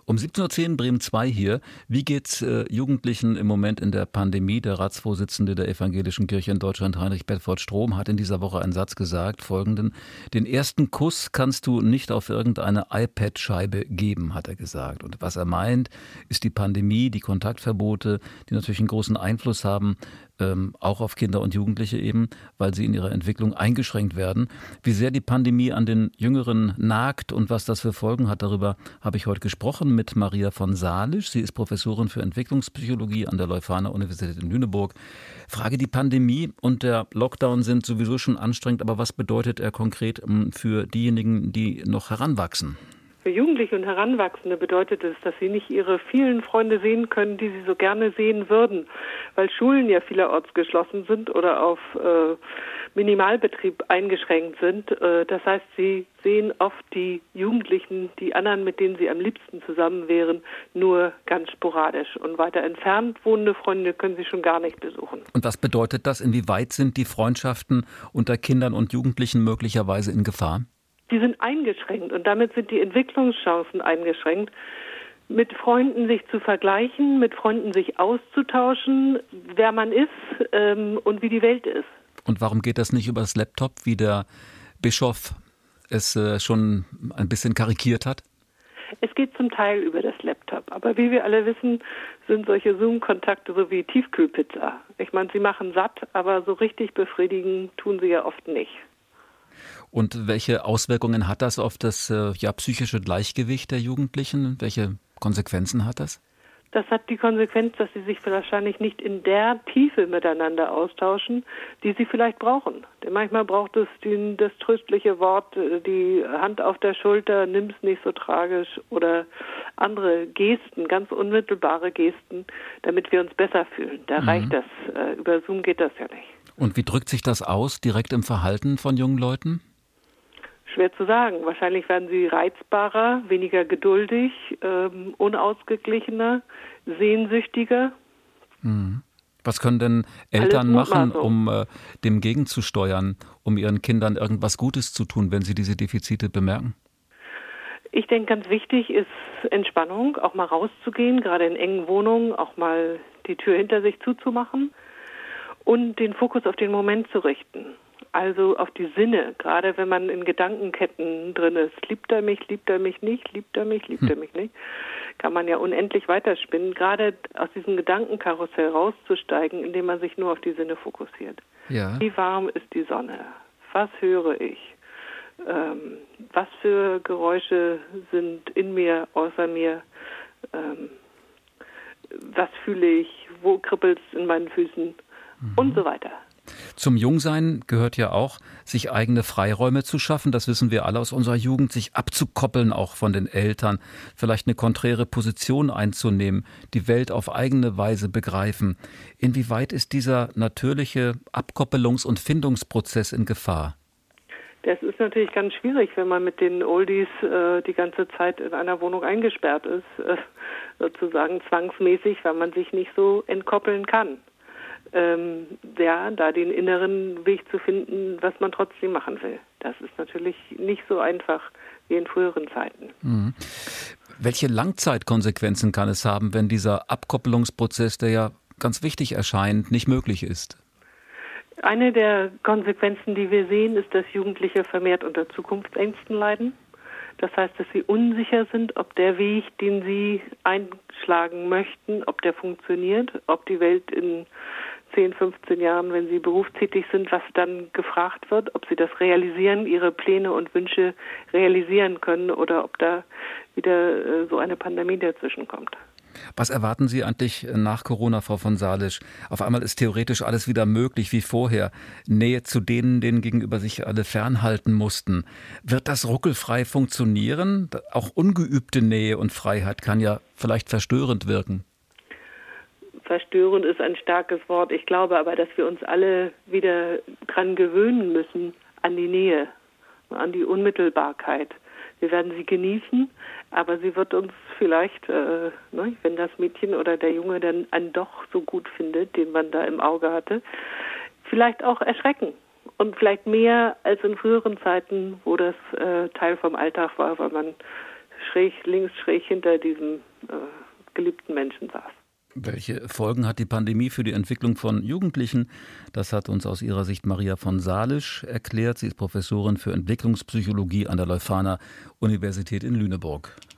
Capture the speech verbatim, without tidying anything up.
Um siebzehn Uhr zehn Bremen zwei hier. Wie geht's äh, Jugendlichen im Moment in der Pandemie? Der Ratsvorsitzende der Evangelischen Kirche in Deutschland, Heinrich Bedford-Strom, hat in dieser Woche einen Satz gesagt, folgenden: Den ersten Kuss kannst du nicht auf irgendeine iPad-Scheibe geben, hat er gesagt. Und was er meint, ist die Pandemie, die Kontaktverbote, die natürlich einen großen Einfluss haben, ähm, auch auf Kinder und Jugendliche eben, weil sie in ihrer Entwicklung eingeschränkt werden. Wie sehr die Pandemie an den Jüngeren nagt und was das für Folgen hat, darüber habe ich heute gesprochen mit Maria von Salisch. Sie ist Professorin für Entwicklungspsychologie an der Leuphana Universität in Lüneburg. Frage: Die Pandemie und der Lockdown sind sowieso schon anstrengend, aber was bedeutet er konkret für diejenigen, die noch heranwachsen? Für Jugendliche und Heranwachsende bedeutet es, dass sie nicht ihre vielen Freunde sehen können, die sie so gerne sehen würden, weil Schulen ja vielerorts geschlossen sind oder auf äh, Minimalbetrieb eingeschränkt sind. Äh, das heißt, sie sehen oft die Jugendlichen, die anderen, mit denen sie am liebsten zusammen wären, nur ganz sporadisch. Und weiter entfernt wohnende Freunde können sie schon gar nicht besuchen. Und was bedeutet das? Inwieweit sind die Freundschaften unter Kindern und Jugendlichen möglicherweise in Gefahr? Die sind eingeschränkt und damit sind die Entwicklungschancen eingeschränkt. Mit Freunden sich zu vergleichen, mit Freunden sich auszutauschen, wer man ist ähm, und wie die Welt ist. Und warum geht das nicht über das Laptop, wie der Bischof es äh, schon ein bisschen karikiert hat? Es geht zum Teil über das Laptop, aber wie wir alle wissen, sind solche Zoom-Kontakte so wie Tiefkühlpizza. Ich meine, sie machen satt, aber so richtig befriedigen tun sie ja oft nicht. Und welche Auswirkungen hat das auf das äh, ja, psychische Gleichgewicht der Jugendlichen? Welche Konsequenzen hat das? Das hat die Konsequenz, dass sie sich wahrscheinlich nicht in der Tiefe miteinander austauschen, die sie vielleicht brauchen. Denn manchmal braucht es die, das tröstliche Wort, die Hand auf der Schulter, nimm's nicht so tragisch, oder andere Gesten, ganz unmittelbare Gesten, damit wir uns besser fühlen. Da mhm. reicht das. Über Zoom geht das ja nicht. Und wie drückt sich das aus, direkt im Verhalten von jungen Leuten? Schwer zu sagen. Wahrscheinlich werden sie reizbarer, weniger geduldig, ähm, unausgeglichener, sehnsüchtiger. Hm. Was können denn Eltern machen, um äh, dem gegenzusteuern, um ihren Kindern irgendwas Gutes zu tun, wenn sie diese Defizite bemerken? Ich denke, ganz wichtig ist Entspannung, auch mal rauszugehen, gerade in engen Wohnungen, auch mal die Tür hinter sich zuzumachen und den Fokus auf den Moment zu richten. Also auf die Sinne, gerade wenn man in Gedankenketten drin ist. Liebt er mich, liebt er mich nicht, liebt er mich, liebt hm. er mich nicht. Kann man ja unendlich weiterspinnen. Gerade aus diesem Gedankenkarussell rauszusteigen, indem man sich nur auf die Sinne fokussiert. Ja. Wie warm ist die Sonne? Was höre ich? Ähm, was für Geräusche sind in mir, außer mir? Ähm, was fühle ich? Wo kribbelt es in meinen Füßen? Mhm. Und so weiter. Zum Jungsein gehört ja auch, sich eigene Freiräume zu schaffen. Das wissen wir alle aus unserer Jugend, sich abzukoppeln auch von den Eltern, vielleicht eine konträre Position einzunehmen, die Welt auf eigene Weise begreifen. Inwieweit ist dieser natürliche Abkoppelungs- und Findungsprozess in Gefahr? Das ist natürlich ganz schwierig, wenn man mit den Oldies äh, die ganze Zeit in einer Wohnung eingesperrt ist, äh, sozusagen zwangsmäßig, weil man sich nicht so entkoppeln kann. Ähm, ja, da den inneren Weg zu finden, was man trotzdem machen will. Das ist natürlich nicht so einfach wie in früheren Zeiten. Mhm. Welche Langzeitkonsequenzen kann es haben, wenn dieser Abkoppelungsprozess, der ja ganz wichtig erscheint, nicht möglich ist? Eine der Konsequenzen, die wir sehen, ist, dass Jugendliche vermehrt unter Zukunftsängsten leiden. Das heißt, dass sie unsicher sind, ob der Weg, den sie einschlagen möchten, ob der funktioniert, ob die Welt in zehn, fünfzehn Jahren, wenn sie berufstätig sind, was dann gefragt wird, ob sie das realisieren, ihre Pläne und Wünsche realisieren können oder ob da wieder äh, so eine Pandemie dazwischen kommt. Was erwarten Sie eigentlich nach Corona, Frau von Salisch? Auf einmal ist theoretisch alles wieder möglich wie vorher. Nähe zu denen, denen gegenüber sich alle fernhalten mussten. Wird das ruckelfrei funktionieren? Auch ungeübte Nähe und Freiheit kann ja vielleicht verstörend wirken. Verstörend ist ein starkes Wort. Ich glaube aber, dass wir uns alle wieder dran gewöhnen müssen, an die Nähe, an die Unmittelbarkeit. Wir werden sie genießen, aber sie wird uns vielleicht, äh, ne, wenn das Mädchen oder der Junge dann einen doch so gut findet, den man da im Auge hatte, vielleicht auch erschrecken. Und vielleicht mehr als in früheren Zeiten, wo das äh, Teil vom Alltag war, weil man schräg links, schräg hinter diesem äh, geliebten Menschen saß. Welche Folgen hat die Pandemie für die Entwicklung von Jugendlichen? Das hat uns aus ihrer Sicht Maria von Salisch erklärt. Sie ist Professorin für Entwicklungspsychologie an der Leuphana Universität in Lüneburg.